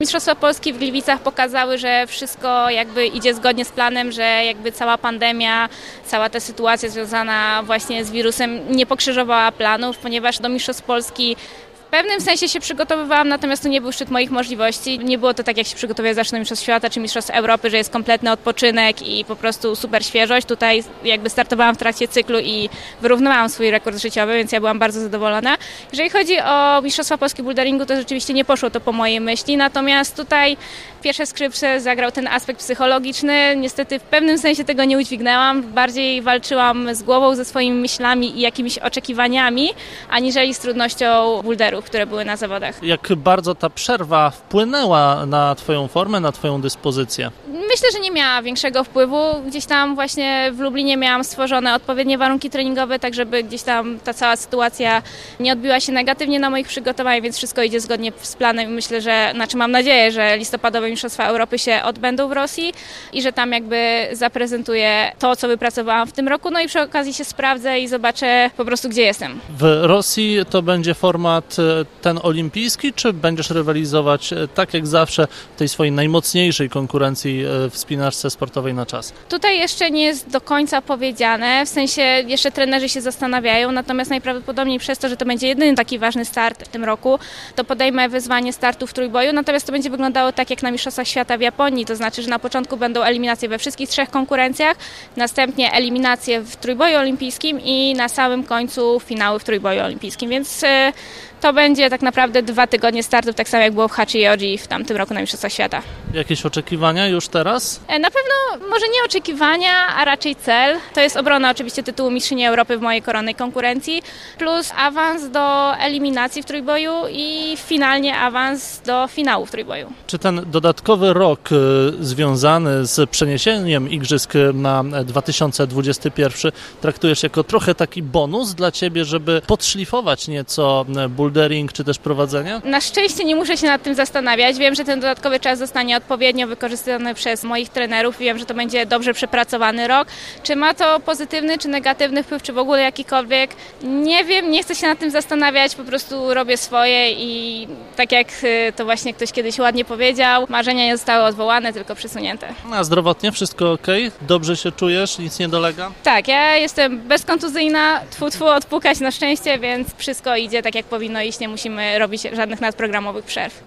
Mistrzostwa Polski w Gliwicach pokazały, że wszystko jakby idzie zgodnie z planem, że jakby cała pandemia, cała ta sytuacja związana właśnie z wirusem nie pokrzyżowała planów, ponieważ do Mistrzostw Polski w pewnym sensie się przygotowywałam, natomiast to nie był szczyt moich możliwości. Nie było to tak, jak się przygotowuje zawsze do Mistrzostw Świata czy Mistrzostw Europy, że jest kompletny odpoczynek i po prostu super świeżość. Tutaj jakby startowałam w trakcie cyklu i wyrównywałam swój rekord życiowy, więc ja byłam bardzo zadowolona. Jeżeli chodzi o Mistrzostwa Polski boulderingu, to rzeczywiście nie poszło to po mojej myśli, natomiast tutaj pierwsze skrzypce zagrał ten aspekt psychologiczny. Niestety w pewnym sensie tego nie udźwignęłam. Bardziej walczyłam z głową, ze swoimi myślami i jakimiś oczekiwaniami, aniżeli z trudnością boulderów, które były na zawodach. Jak bardzo ta przerwa wpłynęła na Twoją formę, na Twoją dyspozycję? Myślę, że nie miała większego wpływu. Gdzieś tam właśnie w Lublinie miałam stworzone odpowiednie warunki treningowe, tak żeby gdzieś tam ta cała sytuacja nie odbiła się negatywnie na moich przygotowaniach, więc wszystko idzie zgodnie z planem i myślę, że, mam nadzieję, że listopadowe Mistrzostwa Europy się odbędą w Rosji i że tam jakby zaprezentuję to, co wypracowałam w tym roku, no i przy okazji się sprawdzę i zobaczę po prostu, gdzie jestem. W Rosji to będzie format ten olimpijski, czy będziesz rywalizować tak jak zawsze w tej swojej najmocniejszej konkurencji w spinaczce sportowej na czas? Tutaj jeszcze nie jest do końca powiedziane, w sensie jeszcze trenerzy się zastanawiają, natomiast najprawdopodobniej przez to, że to będzie jedyny taki ważny start w tym roku, to podejmę wyzwanie startu w trójboju, natomiast to będzie wyglądało tak jak na Mistrzostwach Świata w Japonii, to znaczy, że na początku będą eliminacje we wszystkich 3 konkurencjach, następnie eliminacje w trójboju olimpijskim i na samym końcu finały w trójboju olimpijskim, więc to będzie tak naprawdę 2 tygodnie startów, tak samo jak było w Hachi-Yoji w tamtym roku na Mistrzostwach Świata. Jakieś oczekiwania już teraz? Na pewno może nie oczekiwania, a raczej cel. To jest obrona oczywiście tytułu Mistrzyni Europy w mojej koronnej konkurencji, plus awans do eliminacji w trójboju i finalnie awans do finału w trójboju. Czy ten dodatkowy rok związany z przeniesieniem igrzysk na 2021 traktujesz jako trochę taki bonus dla Ciebie, żeby podszlifować nieco bouldering czy też prowadzenie? Na szczęście nie muszę się nad tym zastanawiać. Wiem, że ten dodatkowy czas zostanie odpowiednio wykorzystany przez moich trenerów. Wiem, że to będzie dobrze przepracowany rok. Czy ma to pozytywny czy negatywny wpływ, czy w ogóle jakikolwiek? Nie wiem, nie chcę się nad tym zastanawiać. Po prostu robię swoje i tak jak to właśnie ktoś kiedyś ładnie powiedział, marzenia nie zostały odwołane, tylko przesunięte. A zdrowotnie wszystko ok? Dobrze się czujesz? Nic nie dolega? Tak, ja jestem bezkontuzyjna, odpukać na szczęście, więc wszystko idzie tak jak powinno iść, nie musimy robić żadnych nadprogramowych przerw.